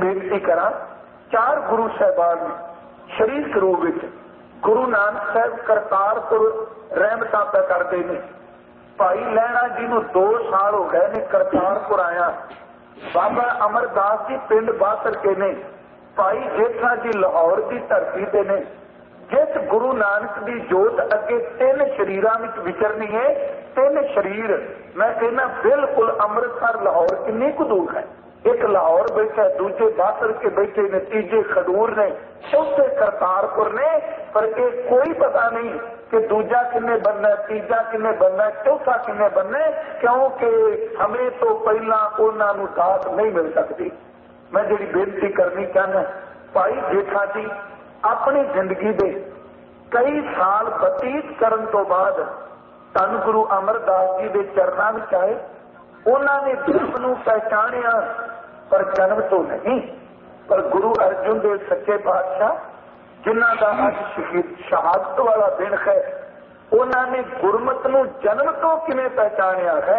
बेनती करा, 4 गुरु साहबान शरीरक रूप में गुरु नानक साहब करतारपुर रहमतां पै करते हैं। भाई लैणा जी नूं 2 साल हो गए ने करतारपुर आया। बाबा अमरदास जी पिंड बासर के ने। भाई जेठा जी लाहौर की धरती ते ने। जिस गुरु नानक की जोत अगे 3 शरीरां विच विचरनी है, 3 शरीर मैं कहना बिल्कुल अमृतसर लाहौर किन्नी कुछ दूर है। एक लाहौर बैठा, दूजे बासर के बैठे ने, तीजे खडूर ने, चौथे करतारपुर ने। पर एक कोई पता नहीं कि दूजा किन्ने बनना, तीजा किन्ने बनना, चौथा किन्ने बनना, क्योंकि हमें तो पहला उन्हां नूं दात नहीं मिल सकती। मैं जिहड़ी बेनती करनी चाहना, भाई जेठा जी अपनी जिंदगी दे कई साल बतीत करन तो बाद धन गुरु अमरदास जी के चरनां विच आए। उन्होंने धर्म नूं पहचानिया, पर जन्म तो नहीं। पर गुरु अर्जुन देव सच्चे पातशाह जिन्हां दा अज शहादत वाला दिन है, उन्होंने गुरमत नूं जन्म तो किवें पहचानिया है।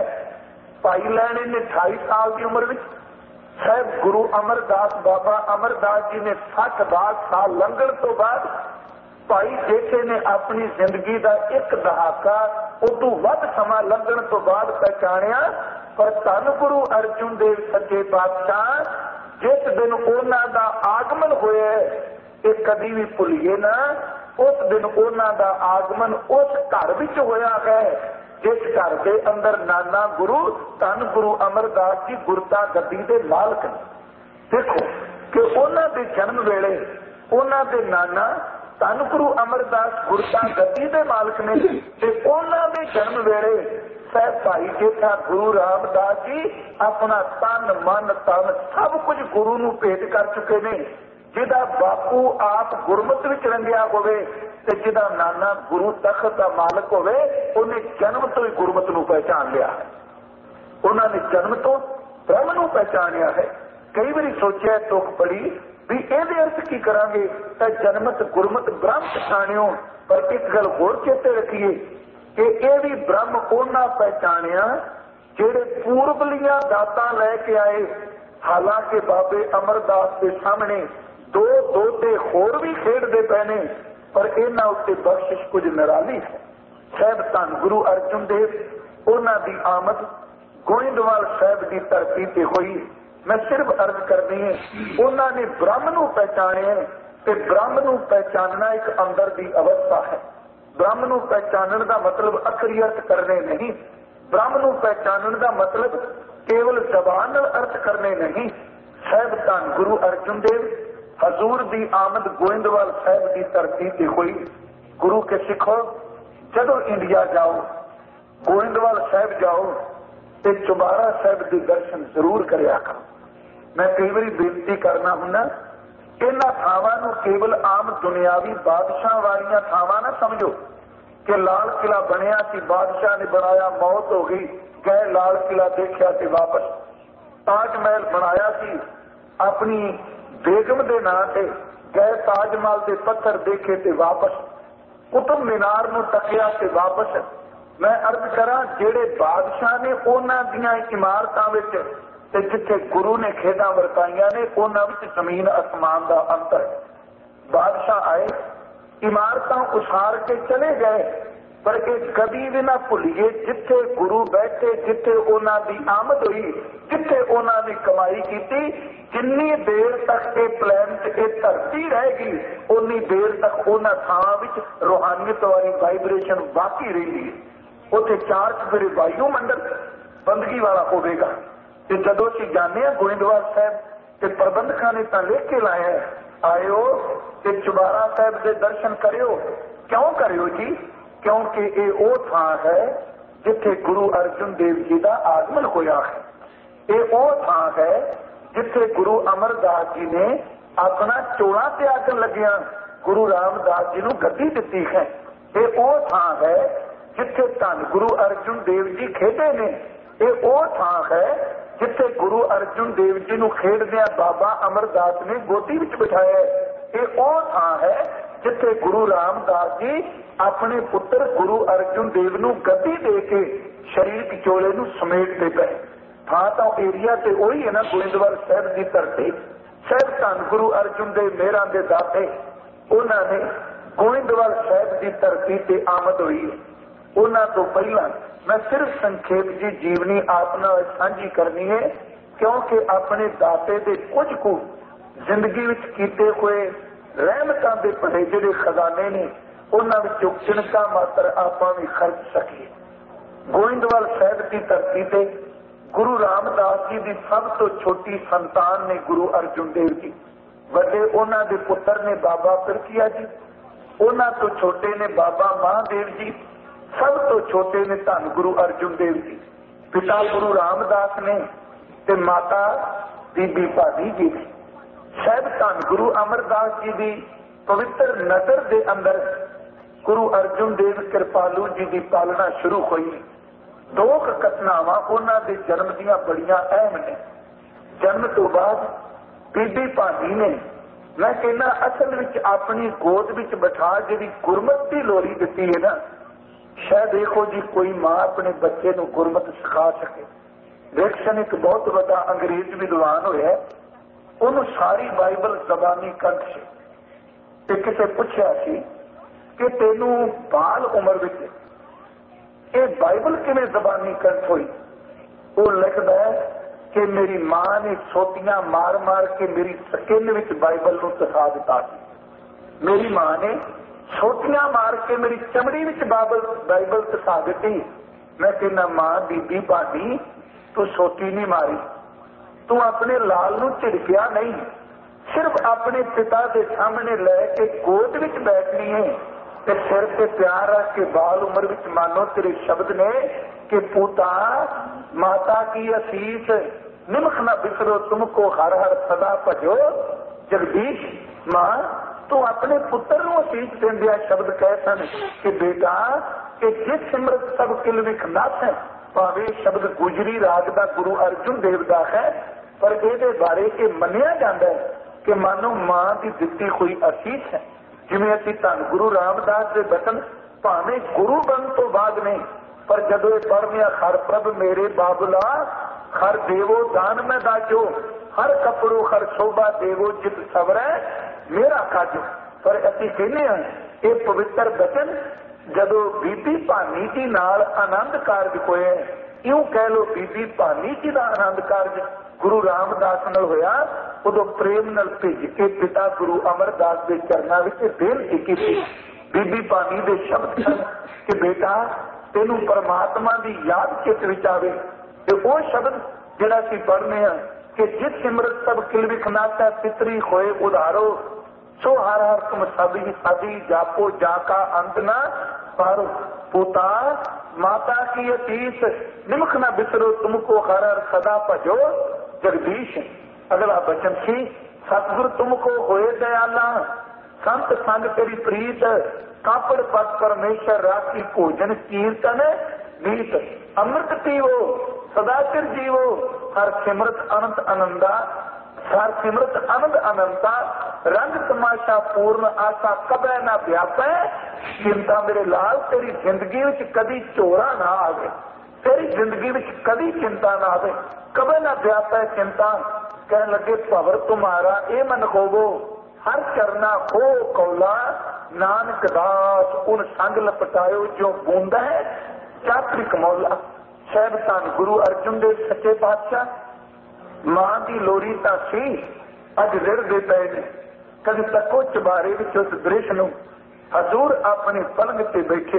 भाई लैणे ने 28 साल की उम्र में साहब गुरु अमरदास बाबा अमरदास जी ने 60 साल लंघण तो बाद भाई जेठे ने अपनी जिंदगी का एक दहाका उदू वध समा लंघण तो बाद पहचानिया। पर धन गुरु अर्जुन देव सच्चे पातशाह जिस दिन उन्हां दा आगमन होया, ये कदी भी भुलिए ना। उस दिन उन्हां दा आगमन उस घर विच होया है जिस घर के अंदर नाना गुरु धन गुरु अमरदास जी गुरता गद्दी के मालक ने। देखो कि उन्हां दे जन्म वेले उन्हां दे नाना धन गुरु अमरदास गुरता गद्दी के मालक ने, ते उन्हां दे जन्म वेले साहब भाई जेठा गुरु रामदास जी अपना तन मन तन सब कुछ गुरु नूं भेंट कर चुके ने। जिहदा बापू आप गुरमत विच रंगिया होवे ते जिहदा नाना गुरु तख्त दा मालक होवे, उन्हें जन्म तो ही गुरमत नूं पहचान लिया है। उन्होंने जन्म तो ब्रह्म नूं पहचानिया है। कई बार सोचा तुख पड़ी भी इहदे अर्थ की करांगे तां जन्मत गुरमत ब्रह्म पछाणियो। पर एक गल होर चेते रखिए कि यह भी ब्रह्म उन्हां पहचानिया जिहड़े पूर्वलियां दातां लैके आए। हालांकि बाबे अमरदास के सामने 2 दोते होर भी खेडदे पए ने, पर इन्हां उत्ते बख्शिश कुछ निराली है। साहब धन गुरु अर्जुन देव उन्हां दी आमद गोइंदवाल साहब की धरती ते हुई। मैं सिर्फ अर्ज करनी है, उन्होंने ब्रह्म नूं पहचानिया ते ब्रह्म नूं पहचानना एक अंदर की अवस्था है। ब्रह्म नूं पहचानने का मतलब अखरी अर्थ करने नहीं। ब्रह्म नूं पहचानने का मतलब केवल जबान नाल अर्थ करने नहीं। साहब धन गुरु अर्जुन देव हजूर की आमद गोइंदवाल साहब की धरती ते हुई। गुरु के सिखो जदों इंडिया जाओ, गोइंदवाल साहब जाओ ते चुबारा साहब के दर्शन जरूर करिया करो। मैं कई बार बेनती करना हुन्ना, इन्हां थावां नूं केवल आम दुनियावी बादशाह वालियां थावां ना समझो कि लाल किला बनिया सी, बादशाह ने बनाया, मौत हो गई, गए लाल किला देखा ते वापस। ताजमहल बनाया सी अपनी बेगम दे नां ते, गए ताजमहल के पत्थर देखे ते वापस। कुतुब मीनार नूं तकिया ते वापस। मैं अर्ज करा जेड़े बादशाह ने उन्हां दीयां इमारतां विच ते जिथे गुरु ने खेडां वरताईयां ने उन्हां विच जमीन आसमान का अंतर। बादशाह आए, इमारतां उसार के चले गए, पर एक कभी भी ना भुलिए जिथे गुरु बैठे, जिथे उन्हां दी आमद हुई, जिथे उन्हां ने कमाई की, जिन्नी देर तक ये प्लैनेट ये धरती रहेगी उन्नी देर तक उन्हां थां विच रूहानियत वाली वाइब्रेशन बाकी रही है। उत्थे 4 चुफेरे वायुमंडल बंदगी वाला होगा। ते जदों असीं जाने गोइंदवाल साहब ते प्रबंधकां ने तां लिख के लाया आयो ते चुबारा साहब के दर्शन करियो। क्यों करियो जी? क्योंकि ये वो थां है जिथे गुरु अर्जुन देव जी का आगमन होया है। ये वो थां है जिथे गुरु अमरदास जी ने अपना चोला त्यागन लगिया गुरु रामदास जी नूं गद्दी दित्ती है। ये वो थां है जिथे धन गुरु अर्जुन देव जी खेडे ने। ये वो थां है जिथे गुरु अर्जुन देव जी नूं खेडदियां बाबा अमरदास ने गोदी विच बिठाया। ये वो थां है जिथे गुरु रामदास जी अपने पुत्र गुरु अर्जुन देव नूं गद्दी दे के शरीर विचोले नूं समेटते पे। थां तो एरिया ते वही है ना गोइंदवाल साहब की धरती। ਸਾਹਿਬ ਧੰਨ ਗੁਰੂ ਅਰਜਨ ਦੇਵ ਮੇਹਰਾਂ ਦੇ ਦਾਤੇ, ਉਹਨਾਂ ਨੇ ਗੋਇੰਦਵਾਲ ਸਾਹਿਬ ਦੀ ਧਰਤੀ ਤੇ ਆਮਦ ਹੋਈ। ਉਹਨਾਂ ਤੋਂ ਪਹਿਲਾਂ ਮੈਂ ਸਿਰਫ ਸੰਖੇਪ ਜੀ ਜੀਵਨੀ ਆਪ ਨਾਲ ਸਾਂਝੀ ਕਰਨੀ ਹੈ, ਕਿਉਂਕਿ ਆਪਣੇ ਦਾਤੇ ਦੇ ਕੁਝ ਕੁ ਜ਼ਿੰਦਗੀ ਵਿੱਚ ਕੀਤੇ ਹੋਏ ਰਹਿਮਤਾਂ ਦੇ ਭਰੇ ਜਿਹੜੇ ਖਜ਼ਾਨੇ ਨੇ, ਉਹਨਾਂ ਵਿੱਚੋਂ ਕਿਣਕਾ ਮਾਤਰ ਆਪਾਂ ਵੀ ਖਰਚ ਸਕੀਏ। ਗੋਇੰਦਵਾਲ ਸਾਹਿਬ ਦੀ ਧਰਤੀ ਤੇ ਗੁਰੂ ਰਾਮਦਾਸ ਜੀ ਦੀ ਸਭ ਤੋਂ ਛੋਟੀ ਸੰਤਾਨ ਨੇ ਗੁਰੂ ਅਰਜਨ ਦੇਵ ਜੀ। ਵੱਡੇ ਉਹਨਾਂ ਦੇ ਪੁੱਤਰ ਨੇ ਬਾਬਾ ਫਿਰਕੀਆ ਜੀ, ਉਹਨਾਂ ਤੋਂ ਛੋਟੇ ਨੇ ਬਾਬਾ ਮਹਾਦੇਵ ਜੀ, ਸਭ ਤੋਂ ਛੋਟੇ ਨੇ ਧੰਨ ਗੁਰੂ ਅਰਜਨ ਦੇਵ ਜੀ। ਪਿਤਾ ਗੁਰੂ ਰਾਮਦਾਸ ਨੇ ਤੇ ਮਾਤਾ ਬੀਬੀ ਭਾਨੀ ਜੀ ਨੇ। ਸਾਹਿਬ ਧੰਨ ਗੁਰੂ ਅਮਰਦਾਸ ਜੀ ਦੀ ਪਵਿੱਤਰ ਨਜ਼ਰ ਦੇ ਅੰਦਰ ਗੁਰੂ ਅਰਜਨ ਦੇਵ ਕਿਰਪਾਲੂ ਜੀ ਦੀ ਪਾਲਣਾ ਸ਼ੁਰੂ ਹੋਈ। ਦੋ ਘਟਨਾਵਾਂ ਉਹਨਾਂ ਦੇ ਜਨਮ ਦੀਆਂ ਬੜੀਆਂ ਅਹਿਮ ਨੇ। ਜਨਮ ਤੋਂ ਬਾਅਦ ਬੀਬੀ ਭਾਨੀ ਨੇ, ਮੈਂ ਕਹਿੰਦਾ ਅਸਲ ਵਿੱਚ ਆਪਣੀ ਗੋਦ ਵਿੱਚ ਬਿਠਾ ਜਿਹੜੀ ਗੁਰਮਤ ਦੀ ਲੋਰੀ ਦਿੱਤੀ ਹੈ ਨਾ, ਸ਼ਾਇਦ ਦੇਖੋ ਜੀ ਕੋਈ ਮਾਂ ਆਪਣੇ ਬੱਚੇ ਨੂੰ ਗੁਰਮਤ ਸਿਖਾ ਸਕੇ। ਵਿਲਸਨ ਇੱਕ ਬਹੁਤ ਵੱਡਾ ਅੰਗਰੇਜ਼ ਵਿਦਵਾਨ ਹੋਇਆ, ਉਹਨੂੰ ਸਾਰੀ ਬਾਈਬਲ ਜ਼ਬਾਨੀ ਕੰਠ ਸੀ। ਤੇ ਕਿਸੇ ਪੁੱਛਿਆ ਸੀ ਕਿ ਤੈਨੂੰ ਬਾਲ ਉਮਰ ਵਿੱਚ ਇਹ ਬਾਈਬਲ ਕਿਵੇਂ ਜ਼ਬਾਨੀ ਕੰਠ ਹੋਈ? ਉਹ ਲਿਖਦਾ ਹੈ ਕਿ ਮੇਰੀ ਮਾਂ ਨੇ ਸੋਟੀਆਂ ਮਾਰ ਮਾਰ ਕੇ ਮੇਰੀ ਸਕਿਨ ਵਿੱਚ ਬਾਈਬਲ ਨੂੰ ਤਸਾ ਦਿੱਤਾ ਸੀ। ਮੇਰੀ ਮਾਂ ਨੇ ਸੋਟੀਆਂ ਮਾਰ ਕੇ ਮੇਰੀ ਚਮੜੀ ਵਿੱਚ ਬਾਈਬਲ ਤਸਾ ਦਿੱਤੀ। ਮੈਂ ਕਹਿੰਦਾ ਮਾਂ ਬੀਬੀ ਭਾਨੀ, ਤੂੰ ਸੋਟੀ ਨਹੀਂ ਮਾਰੀ, ਤੂੰ ਆਪਣੇ ਲਾਲ ਨੂੰ ਝਿੜਕਿਆ ਨਹੀਂ, ਸਿਰਫ ਆਪਣੇ ਪਿਤਾ ਦੇ ਸਾਹਮਣੇ ਲੈ ਕੇ ਗੋਦ ਵਿੱਚ ਬੈਠਣੀ ਹੈ ਤੇ ਸਿਰ ਤੇ ਪਿਆਰ ਰੱਖ ਕੇ ਬਾਲ ਉਮਰ ਵਿੱਚ ਮਾਨੋ ਤੇਰੇ ਸ਼ਬਦ ਨੇ ਕਿ ਪੁੱਤਾ ਮਾਤਾ ਕੀ ਅਸੀਸ ਨਿਮਖ ਨਾ ਬਿਸਰੋ ਤੁਮਕੋ ਹਰ ਹਰ ਸਦਾ ਭਜੋ ਜਗਦੀਸ਼। ਮਾਂ ਤੂੰ ਆਪਣੇ ਪੁੱਤਰ ਨੂੰ ਅਸੀਸ ਦਿੰਦਿਆ ਸ਼ਬਦ ਕਹਿ ਸਨ ਕਿ ਬੇਟਾ ਕਿ ਜਿਸ ਸਿਮਰਤ ਸਭ ਕਿਲ ਵਿਖ ਨਾਸ ਹੈ। ਭਾਵੇਂ ਸ਼ਬਦ ਗੁਜਰੀ ਰਾਗ ਦਾ ਗੁਰੂ ਅਰਜਨ ਦੇਵ ਦਾ ਹੈ, ਪਰ ਇਹਦੇ ਬਾਰੇ ਇਹ ਮੰਨਿਆ ਜਾਂਦਾ ਹੈ ਕਿ ਮਾਨੋ ਮਾਂ ਦੀ ਦਿੱਤੀ ਹੋਈ ਅਸੀਸ ਹੈ। ਜਿਵੇਂ ਅਸੀਂ ਧੰਨ ਗੁਰੂ ਰਾਮਦਾਸ ਦੇ ਬਚਨ ਭਾਵੇਂ ਗੁਰੂ ਬਣਨ ਤੋਂ ਬਾਅਦ ਨਹੀਂ, ਪਰ ਜਦੋਂ ਇਹ ਪੜ੍ਹਦਿਆਂ ਹਰ ਪ੍ਰਭ ਮੇਰੇ ਬਾਬੁਲਾ ਹਰ ਦੇਵੋ ਦਾਨ ਮੈਂ ਦਾਜੋ, ਹਰ ਕਪੜੋ ਹਰ ਸ਼ੋਭਾ ਦੇਵੋ ਜਿਤ ਸਵਰੈ ਮੇਰਾ ਕਾਜੋ। ਪਰ ਅਸੀਂ ਕਹਿੰਦੇ ਹਾਂ ਇਹ ਪਵਿੱਤਰ ਬਚਨ ਜਦੋਂ ਬੀਬੀ ਭਾਨੀ ਜੀ ਨਾਲ ਆਨੰਦ ਕਾਰਜ ਹੋਇਆ, ਇਉਂ ਕਹਿ ਲੋ ਬੀਬੀ ਭਾਨੀ ਜੀ ਦਾ ਆਨੰਦ ਕਾਰਜ ਗੁਰੂ ਰਾਮਦਾਸ ਨਾਲ ਹੋਇਆ, ਉਦੋਂ ਪ੍ਰੇਮ ਨਾਲ ਭੇਜ ਕੇ ਪਿਤਾ ਗੁਰੂ ਅਮਰਦਾਸ ਦੇ ਚਰਨਾਂ ਵਿੱਚ ਬੇਨਤੀ ਕੀਤੀ। ਬੀਬੀ ਭਾਨੀ ਦੇ ਸ਼ਬਦ ਸਨ ਕਿ ਬੇਟਾ ਤੈਨੂੰ ਪਰਮਾਤਮਾ ਦੀ ਯਾਦ ਚਿੱਤ ਵਿੱਚ ਆਵੇ। ਤੇ ਉਹ ਸ਼ਬਦ ਜਿਹੜਾ ਅਸੀਂ ਪੜ੍ਹਨੇ ਆ ਕਿ ਜਿਸ ਸਿਮਰਤ ਸਭ ਕਿਲ ਵਿਖ ਨਾਸੈ ਪਿਤਰੀ ਹੋਏ ਉਧਾਰੋ, ਸੋ ਹਰ ਹਰ ਤੁਮ ਸਭੀ ਸਾਦੀ ਜਾਪੋ ਜਾ ਕਾ ਅੰਤ ਨਾ ਪਾਰੋ। ਪੁੱਤਾ ਮਾਤਾ ਕੀ ਅਤੀਸ ਨਿਮਖ ਨਾ ਬਿਸਰੋ ਤੁਮਕੋ ਹਰ ਹਰ ਸਦਾ ਭਜੋ जगदीश। अगला बचन सी सतगुर तुमको होए दयाला, संत संग तेरी प्रीत, कापड़ पद परमेश्वर राखी भोजन कीर्तन नीत, अमृत पीवो सदा चिर जीवो, हर सिमरत अनंत आनंदा, हर सिमरत आनंद अनंता, रंग तमाशा पूर्ण आशा कबै ना व्यापै। चिंता मेरे लाल तेरी जिंदगी विच कदी चोरा ना आवे, तेरी जिंदगी विच कदी चिंता ना आवे, कबै ना व्यापै चिंता। कहने लगे भवर तुम्हारा ए मन होवो, हर चरना हो कौला, नानक दास उन संग लपटायो जो बूंदा है चातरिक मौला। साहिब धन गुरु अर्जुन देव सच्चे पातशाह मां की लोरी तां सी, अज रिड़दे पए ने। कभी तको चबारे विच उस दृश नूं हजूर अपने पलंग ते बैठे,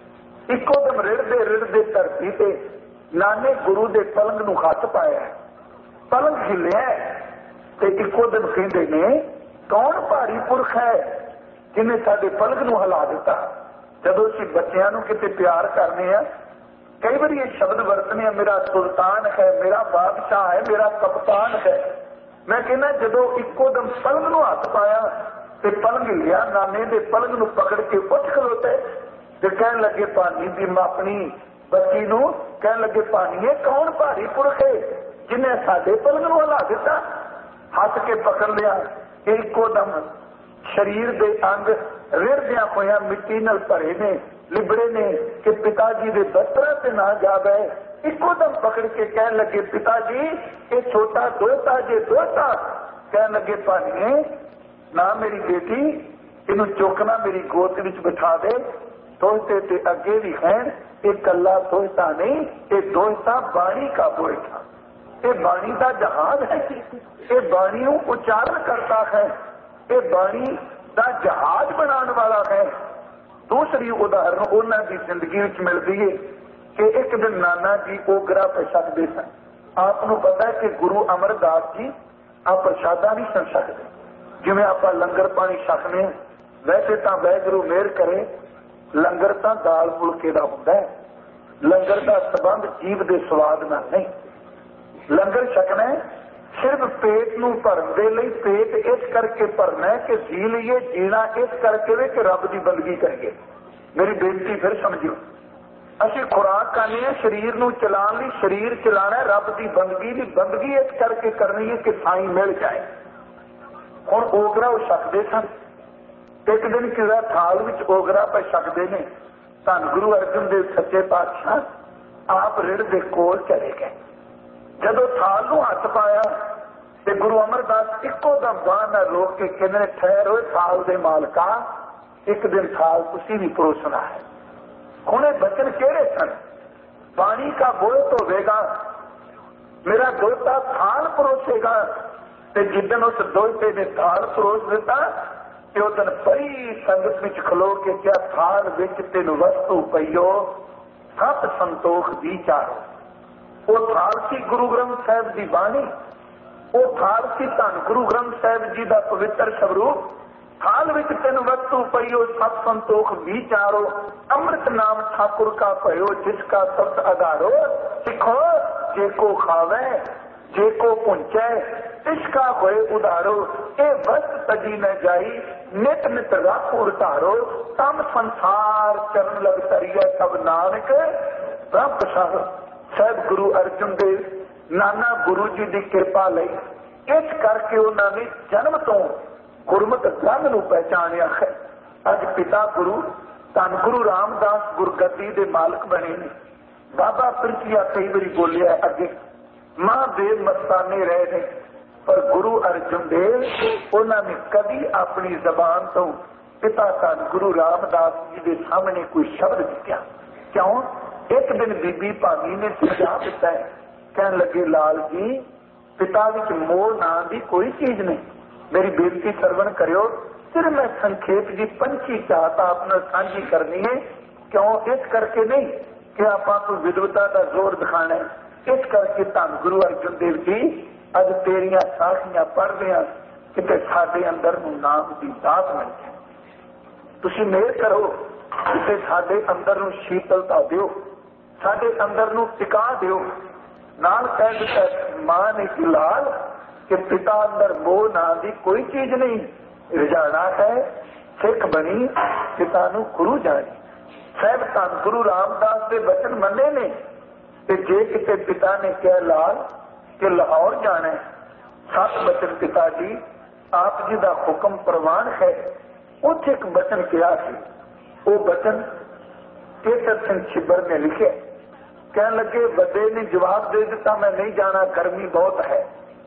इको दम रिड़दे रिड़दे धरती ते नाने गुरु दे पलंग नूं हथ पाया, पलंग हिलिया ते इको दिन कहंदे ने कौन भारी पुरख है जिन्हें साडे पलंग नूं हिला दिता। जदों असीं बच्चिआं नूं किते प्यार करने आ, कई बार ये शब्द वरतने मेरा सुल्तान है, मेरा बादशाह है, मेरा कप्तान है। मैं कहना जदों इको दम पलंग नूं हथ पाया ते पलंग हिलिया, नाने दे पलंग नूं पकड़ के उठ खलोते ते कहण लगे भानी दी अपनी बच्ची नूं कहण लगे भानीए कौन भारी पुरख है जिन्हें साडे पलंग नूं हिला दिता। हथ के पकड़ लिया, इको दम शरीर दे अंग रिड़दियां होया मिट्टी नाल भरे ने, लिबड़े ने कि पिता जी दे दफ्तरां ते ना जा गए। इको दम पकड़ के कहण लगे पिता जी ये छोटा दोता जे दोता ਕਹਿਣ ਲੱਗੇ ਭਾਨੀਏ ਨਾ ਮੇਰੀ ਬੇਟੀ, ਇਹਨੂੰ ਚੁੱਕਣਾ ਮੇਰੀ ਗੋਦ ਵਿੱਚ ਬਿਠਾ ਦੇ। ਤੋਹਤੇ ਤੇ ਅੱਗੇ ਵੀ ਖੈਣ, ਇਹ ਕੱਲਾ ਤੋਹਤਾ ਨਹੀਂ, ਇਹ ਦੋਹਤਾ ਬਾਣੀ का बोएठा। ये बाणी का जहाज है, ये बाणी ਨੂੰ उच्चारण करता है, ये बाणी का जहाज बनाने वाला है। दूसरी उदाहरण उन्होंने की जिंदगी में मिलती है कि एक दिन नाना जी ओगरा पे छकते सन। आपको पता है कि गुरु अमरदास जी आप प्रसादा नहीं छक सकते, जिवें आप लंगर पानी छकने। वैसे तो वाहिगुरू मेहर करे, लंगर तो दाल फुलके का होंदा है, लंगर का संबंध जीव के स्वाद नाल नहीं। लंगर छकना सिर्फ पेट नूं भरन दे लई, पेट इस करके भरना है कि जी लीए, जीना इस करके वे कि रब की बंदगी करिए। मेरी बेनती फिर समझियो, असीं खुराक खाने हैं शरीर नूं चलाउण लई, शरीर चलाना रब की बंदगी इस करके करनी है कि साईं मिल जाए। हुण ओगरा वो छकदे सन। एक दिन कि थाल विच ओगरा पे छकदे ने, धन गुरु अर्जन देव सच्चे पातशाह आप रिड़ दे कोल चले गए। जदों थाल नूं हथ पाया ते गुरु अमरदास इक्को दम बांह नाल रोक के कहंदे ने, ठहर होए थाल दे मालका, एक दिन थाल तुसीं भी परोसना है। हुण ये बचन किहड़े सन? पानी का बोझ होवेगा, मेरा दोता थाल परोसेगा। ते जिदन उस दोते ने थाल परोस दिता ते उस दिन बड़ी संगत विच खलो के क्या थाल विच तिन वस्तु पईओ, सत संतोख विचारो। वो थाल सी गुरु ग्रंथ साहिब की बाणी, वो थाल सी धन गुरु ग्रंथ साहिब जी का पवित्र स्वरूप। थाल विच तिन वस्तु पईओ, सत संतोख विचारो। अमृत नाम ठाकुर का भयो, जिसका शब्द आधारो। सिखो जे को खावे, जे को पुंचे, इसका होए उधारो। ए वस्त तजी न जाई, नित नित रख उतारो। तम संसार चरण लग तरिया, सब नानक ब्रह्म प्रसाद। साहब गुरु अर्जन देव नाना गुरु जी की कृपा लई इस करके उन्होंने जन्म तो गुरमत ग्रंथ नूं पहचानिया है। अज पिता गुरु धन गुरु रामदास गुरगद्दी दे मालक बने ने। बाबा प्रिंसिया कई बारी बोलिया अगे, महादेव मस्ताने रहे ने, पर गुरु अर्जन देव उन्होंने कभी अपनी जबान तो पिता धन गुरु रामदास जी के सामने कोई शब्द दिया। क्यों? एक दिन बीबी भानी ने समझा दिता है, कह लगे लाल जी पिता विच मोह नाम की कोई चीज नहीं। मेरी बेनती सरवण करियो, सिर्फ मैं संखेप की पंछी चाहत आपने साझी करनी है। क्यों? इस करके नहीं कि आप कोई विद्वता का जोर दिखाना है, इस करके धन गुरु अर्जन देव जी अज तेरिया साखियां पढ़ रहे कि साडे अंदर नाम की दात मिल जाए। तुसीं मेहर करो कि साडे अंदर नूं शीतलता दिओ, साडे अंदर नूं टिका दिओ। नाल कह दिता मां ने कि लाल कि पिता अंदर मोह नाम की कोई चीज नहीं, रिझाना है सिख बनी पिता नूं गुरु जानी। साहब धन गुरु रामदास के वचन मन्ने ने कि जे किते पिता ने कहा लाल कि लाहौर जाना है, 7 वचन पिता जी आप जी का हुक्म प्रवान है। उत्थे एक वचन कहा सी, वो वचन केसर सिंह छिब्बर ने लिखे। कह लगे वड्डे ने जवाब दे दिता मैं नहीं जाना, गर्मी बहुत है।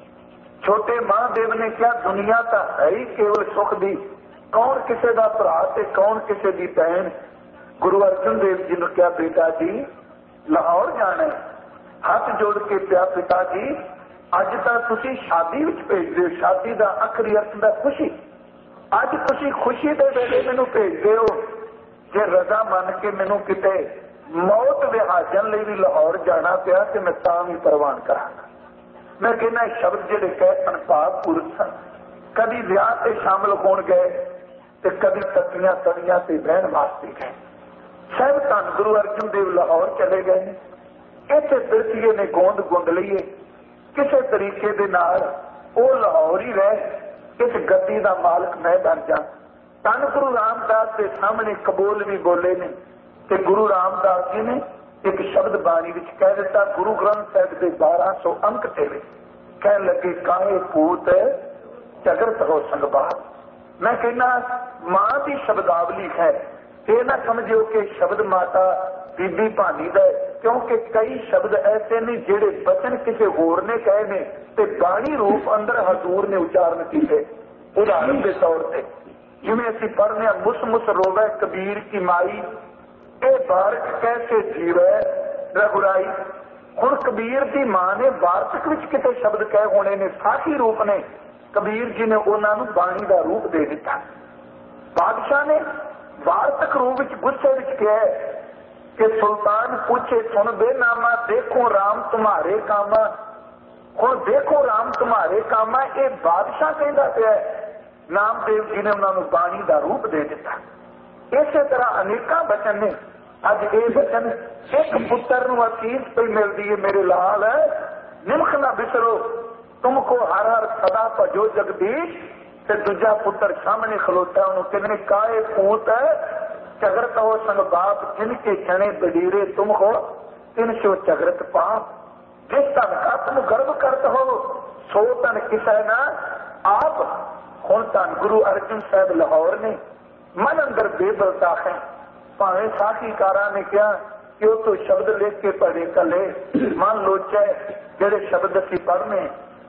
छोटे महादेव ने क्या दुनिया तो है ही केवल सुख दी, कौन किसी का भरा ते कौन किसी की भैन। गुरु अर्जन देव जी ने क्या बेटा जी लाहौर जाना है। हाथ जोड़ के पिया पिता जी अज तो तुसी शादी विच भेजदे हो, शादी का आखिरी अर्थ है खुशी। अज तुसी खुशी के वेले मैनू भेजदे हो, जे रजा मन के मैनू किते मौत विहाजन लिए भी लाहौर जाना पिया तो मैं तां भी प्रवान करांगा। मैं कहना शब्द जिहड़े कह अनपाक पुरुष सन, कभी विआह से शामिल होण गए तो कभी तकियां तड़ियां से बहन वास्ते गए। साहब धन गुरु अर्जन देव लाहौर चले गए। इत्थे पिरतीए ने गोंद गुंद लईए, किसी तरीके दे नाल वो लाहौर ही रहे, इस गद्दी का मालक मैं बन जा। धन गुरु रामदास के सामने कबूल भी बोले ने कि गुरु रामदास जी ने एक शब्द बाणी विच कह दिता, गुरु ग्रंथ साहिब के 1200 अंक तेरे कह लगे काहे पूत जगत हो संगबाद। मैं कहना मां की शब्दावली है, ये ना समझो कि शब्द माता बीबी भानी का क्योंकि कई शब्द ऐसे ने जेड़े बचन किसी होर ने कहे ने ते बाणी रूप अंदर हजूर ने उच्चारण किए। उदाहरण के तौर पर जिवें असीं पढ़ने मुस मुस रोवे कबीर की माई, ए बारक कैसे जीवे रघुराई। हुण कबीर की मां ने वार्तक विच किते शब्द कहे होने ने, साखी रूप ने कबीर जी ने उन्हां नूं बाणी का रूप दे दिता। बादशाह ने वार्तक रूप विच गुस्से विच कहा कि सुल्तान पूछे सुन बेनामा, देखो राम तुम्हारे कामा। हुण देखो राम तुम्हारे कामा, ये बादशाह कहता पिया। नामदेव जी ने उन्होंने बाणी का रूप दे दिता। इसे तरह अनेका बचन ने। अज ये बचन एक पुत्र नूं असीस पे मिलती है, मेरे लाल निमख ना बिसरो, तुमको हर हर सदा भजो जगदीश। ते दूजा पुत्र सामने खलोता, उन्होंने कहने काए पूत चगरत हो संग बाप, जिनके चने बडीरे तुम हो तिन सो चगरत पाप। जिस तन का तुम गर्व करत हो सो तन किसे ना आप। हुण तन गुरु अर्जन साहब लाहौर ने मन अंदर बेबलता है। भावे साखीकारा ने कहा कि वो तो शब्द लिख के पढ़े कले मन लोचे जेड़े शब्द असीं पढ़ने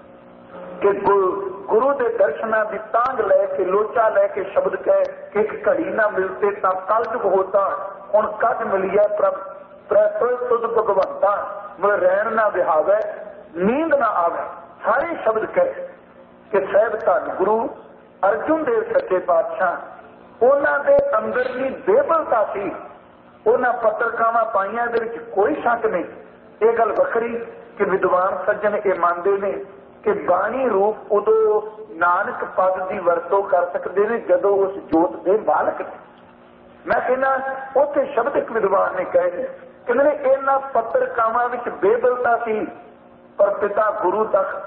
कि गुरु के दर्शना की तांग लैके लोचा लैके शब्द कह एक घड़ी ना मिलते तो कलयुग होता। हुण कद मिलिया प्रभ तुद भगवंता, मैं रैन ना विहावे नींद ना आवे। सारे शब्द कह कि साहब धन गुरु अर्जुन देव सच्चे पातशाह उन्होंने अंदर की बेबलता सी। उन्होंने पत्रकावां पाइयां दे विच कोई शक नहीं। ये गल वखरी कि विद्वान सज्जन ये मानते हैं कि बाणी रूप उदो नानक पद की वरतों कर सकते हैं जदों उस जोत के मालक ने। मैं कहना उत्थे शब्द एक विद्वान ने कहे कि इन्हां पत्रकावां विच बेबलता सी, पर पिता गुरु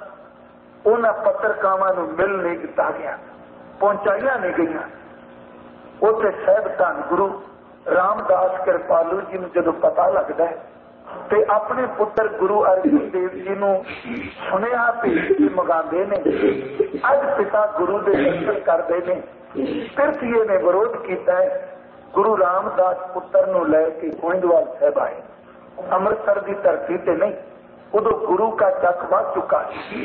तक उन्हां पत्रकावां नूं मिल नहीं दिता गया, पहुंचाइया नहीं गईयां। उत्थे साहिब धन गुरु रामदास कृपालू जी नूं जदों पता लगता है ते अपने पुत्र गुरु अर्जन देव जी नूं सुनेहा भेज के मंगाते ने। अज पिता गुरु दे दर्शन करते हैं। पिरथीए ने विरोध किया है। गुरु रामदास पुत्र नूं लैके गोइंदवाल साहब आए, अमृतसर की धरती ते नहीं। उदों गुरु का चक बढ़ चुका,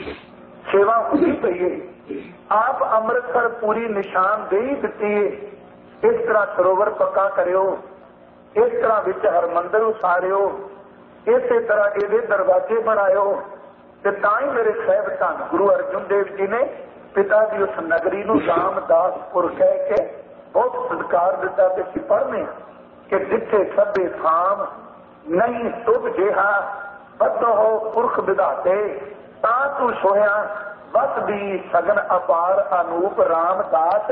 सेवा होती पई है। आप अमृतसर पूरी निशानदेही दिती है। इस तरह सरोवर पक्का करियो, इस तरह विच हरमंदिर उसारियो, इस तरह ये दरवाजे बनायो। ते तां ही मेरे साहिब धन गुरु अर्जुन देव जी ने पिता की उस नगरी नूं रामदासपुर कह के बहुत सत्कार दिता। ते पढ़ने कि जिथे सभे थाम नहीं तुभ जिहा, बद्धो हो पुरख विधाते ता तू सोया, बस भी सगन अपार अनूप रामदास।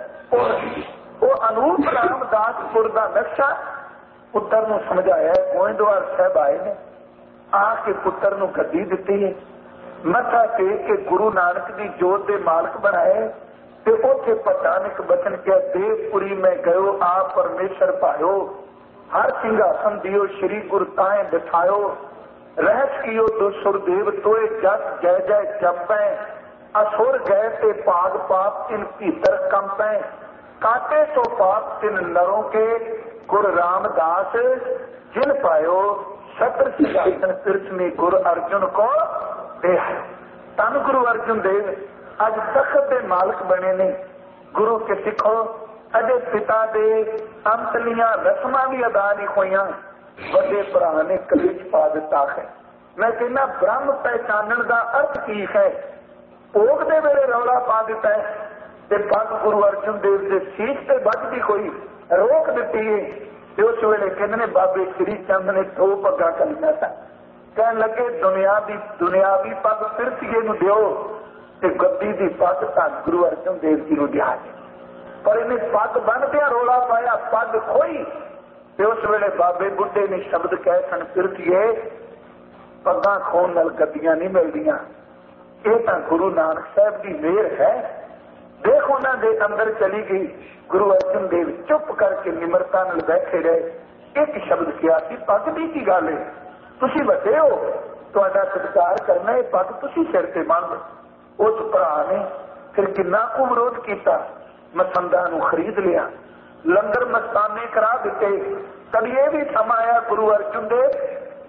वो अनूप रामदासपुर का नक्शा पुत्र नूं समझाया। गोइंदवाल साहब आए ने, आके पुत्र नूं गद्दी दिती है, मत्था टेक के गुरु नानक की जोत के मालक बनाए। ते उथे पठान एक बचन किया, देवपुरी में गयो आप परमेश्वर पायो, हर सिंहासन दियो श्री गुरु ताए बिठायो, रहस कियो दो सुरदेव तोए जस जय जय जपै, असुर गए ते पाग पाप तिन भीतर कंपै, काटे तो पाप तिन नरों के गुरु रामदास जिन पायो, सत्र सिंहासन पृथ्वी गुरु अर्जुन को दे। तन गुरु अर्जुन देव अज तखत के मालक बने ने। गुरु के सिखो अजे पिता दे अंतलियां रस्मां भी अदा नहीं होइयां, बड़े भरा ने कलेश पा दिता है। मैं कहना ब्रह्म पहचानण का अर्थ की है। भोग दे वेले रौला पा दिता है ते पग गुरु अर्जुन देव के सीस ते बजदी कोई रोक दिती है। उस वेले कहते बाबे श्री चंद ने 2 पग्गां कलियां सन। कह लगे दुनियावी पग पिरथीए नूं दिओ ते गद्दी दी पग धन गुरु अर्जन देव जी नूं दिया। पर इन्हें पग बनदियां रौला पाया, पग खोई। ते उस वेले बाबे बुढ़े ने शब्द कहे सन, पिरथीए पग्गां खोण नाल गद्दियां नहीं मिलदियां, ये तां गुरु नानक साहब की मेहर है। देख उन्हां दे अंदर चली गई। गुरु अर्जन देव चुप करके निमरता नाल बैठे रहे। एक शब्द किया कि पग दी की गल है, तुसीं वड्डे हो, तुहाडा सत्कार करना है, पग तुसीं सिर ते बन्ध। उस भरा ने फिर किन्ना को विरोध किया, मसंदा नूं खरीद लिया, लंगर मस्ताने करा दिते। कभी यह भी समा आया गुरु अर्जुन देव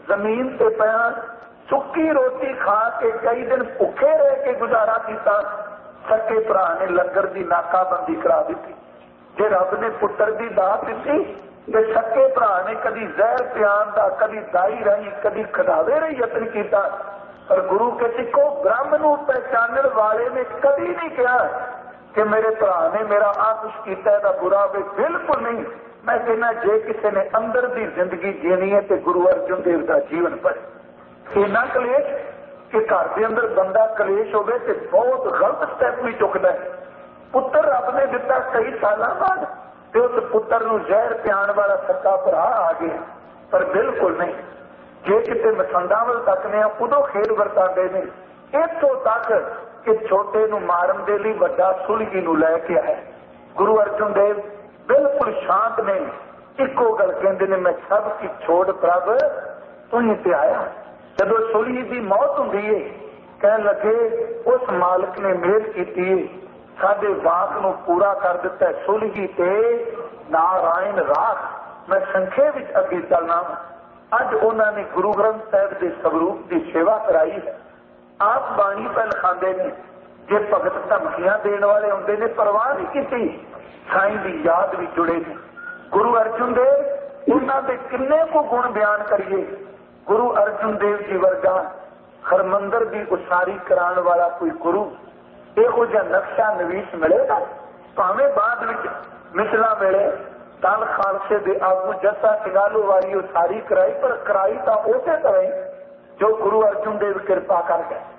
ਜ਼ਮੀਨ ਤੇ ਪਿਆ ਸੁੱਕੀ ਰੋਟੀ ਖਾ ਕੇ ਕਈ ਦਿਨ ਭੁੱਖੇ ਰਹਿ ਕੇ ਗੁਜ਼ਾਰਾ ਕੀਤਾ। ਸਕੇ ਭਰਾ ਨੇ ਲੰਗਰ ਦੀ ਨਾਕਾਬੰਦੀ ਕਰਾ ਦਿੱਤੀ। ਜੇ ਰੱਬ ਨੇ ਪੁੱਤਰ ਦੀ ਦਾਤ ਦਿੱਤੀ ਤੇ ਸਕੇ ਭਰਾ ਨੇ ਕਦੀ ਜ਼ਹਿਰ ਪਿਆਉਣ ਦਾ, ਕਦੀ ਦਾਈ ਰਾਹੀਂ, ਕਦੀ ਖਿਡਾਵੇ ਰਾਹੀਂ ਯਤਨ ਕੀਤਾ। ਪਰ ਗੁਰੂ ਕੇ ਸਿੱਖੋ, ਬ੍ਰਹਮ ਨੂੰ ਪਹਿਚਾਨਣ ਵਾਲੇ ਨੇ ਕਦੀ ਨਹੀਂ ਕਿਹਾ ਕਿ ਮੇਰੇ ਭਰਾ ਨੇ ਮੇਰਾ ਆਹ ਕੁਛ ਕੀਤਾ ਇਹਦਾ ਬੁਰਾ ਵੇ। ਬਿਲਕੁਲ ਨਹੀਂ। ਮੈਂ ਕਹਿੰਦਾ ਜੇ ਕਿਸੇ ਨੇ ਅੰਦਰ ਦੀ ਜ਼ਿੰਦਗੀ ਜੀਣੀ ਹੈ ਤੇ ਗੁਰੂ ਅਰਜਨ ਦੇਵ ਦਾ ਜੀਵਨ ਪੜ੍ਹੇ। ਇੰਨਾ ਕਲੇਸ਼ ਕਿ ਘਰ ਦੇ ਅੰਦਰ ਬੰਦਾ ਕਲੇਸ਼ ਹੋਵੇ ਤੇ ਬਹੁਤ ਗਲਤ ਸਟੈਪ ਵੀ ਚੁੱਕਦਾ ਹੈ। ਪੁੱਤਰ ਰੱਬ ਨੇ ਦਿੱਤਾ ਕਈ ਸਾਲਾਂ ਬਾਅਦ ਤੇ ਉਸ ਪੁੱਤਰ ਨੂੰ ਜ਼ਹਿਰ ਪਿਆਉਣ ਵਾਲਾ ਸੱਕਾ ਭਰਾ ਆ ਗਿਆ। ਪਰ ਬਿਲਕੁਲ ਨਹੀਂ। ਜੇ ਕਿਤੇ ਮਸੰਦਾਂ ਵੱਲ ਤੱਕਦੇ ਆ ਉਦੋਂ ਖੇਡ ਵਰਤਾਉਂਦੇ ਨੇ। ਇੱਥੋਂ ਤੱਕ ਕਿ ਛੋਟੇ ਨੂੰ ਮਾਰਨ ਦੇ ਲਈ ਵੱਡਾ ਸੁਲਗੀ ਨੂੰ ਲੈ ਕੇ ਆਇਆ। ਗੁਰੂ ਅਰਜਨ ਦੇਵ ਬਿਲਕੁਲ ਸ਼ਾਂਤ ਨੇ। ਇੱਕੋ ਗੱਲ ਕਹਿੰਦੇ ਨੇ, ਮੈਂ ਸਭ ਕੀ ਛੋੜ ਪ੍ਰਭ ਤੂੰ ਹੀ ਤੇ ਆਇਆ। ਜਦੋਂ ਸੁਲਗੀ ਦੀ ਮੌਤ ਹੁੰਦੀ ਹੈ ਕਹਿਣ ਲੱਗੇ ਉਸ ਮਾਲਕ ਨੇ ਮਿਹਰ ਕੀਤੀ, ਸਾਡੇ ਵਾਕ ਨੂੰ ਪੂਰਾ ਕਰ ਦਿੱਤਾ। ਸੁਲਗੀ ਤੇ ਨਾਰਾਇਣ ਰਾਖ। ਮੈਂ ਸੰਖੇ ਵਿੱਚ ਅੱਗੇ ਚੱਲਣਾ। ਅੱਜ ਉਹਨਾਂ ਨੇ ਗੁਰੂ ਗ੍ਰੰਥ ਸਾਹਿਬ ਦੇ ਸਵਰੂਪ ਦੀ ਸੇਵਾ ਕਰਾਈ ਹੈ। ਆਪ ਬਾਣੀ ਪੈ ਲਿਖਾਉਂਦੇ ਨੇ। ਜੇ ਭਗਤ ਧਮਕੀਆਂ ਦੇਣ ਵਾਲੇ ਹੁੰਦੇ ਨੇ ਪਰਵਾਹ ਨਹੀਂ ਕੀਤੀ, ਸਾਈਂ ਦੀ ਯਾਦ ਵੀ ਜੁੜੇ ਨੇ। ਗੁਰੂ ਅਰਜਨ ਦੇਵ, ਉਹਨਾਂ ਦੇ ਕਿੰਨੇ ਕੁ ਗੁਣ ਬਿਆਨ ਕਰੀਏ। ਗੁਰੂ ਅਰਜਨ ਦੇਵ ਜੀ ਵਰਗਾ ਹਰਮੰਦਰ ਦੀ ਉਸਾਰੀ ਕਰਾਉਣ ਵਾਲਾ ਕੋਈ ਗੁਰੂ ਇਹੋ ਜਿਹਾ ਨਕਸ਼ਾ ਨਵੀਸ ਮਿਲੇਗਾ? ਭਾਵੇਂ ਬਾਅਦ ਵਿੱਚ ਮਿਸਲਾ ਮਿਲੇ। ਦਲ ਖਾਲਸੇ ਦੇ ਆਗੂ ਜੱਸਾ ਸਿੰਘਾਲੂ ਵਾਲੀ ਉਸਾਰੀ ਕਰਾਈ, ਪਰ ਕਰਾਈ ਤਾਂ ਉਸੇ ਤਰ੍ਹਾਂ ਹੀ ਜੋ ਗੁਰੂ ਅਰਜਨ ਦੇਵ ਕਿਰਪਾ ਕਰ ਗਏ।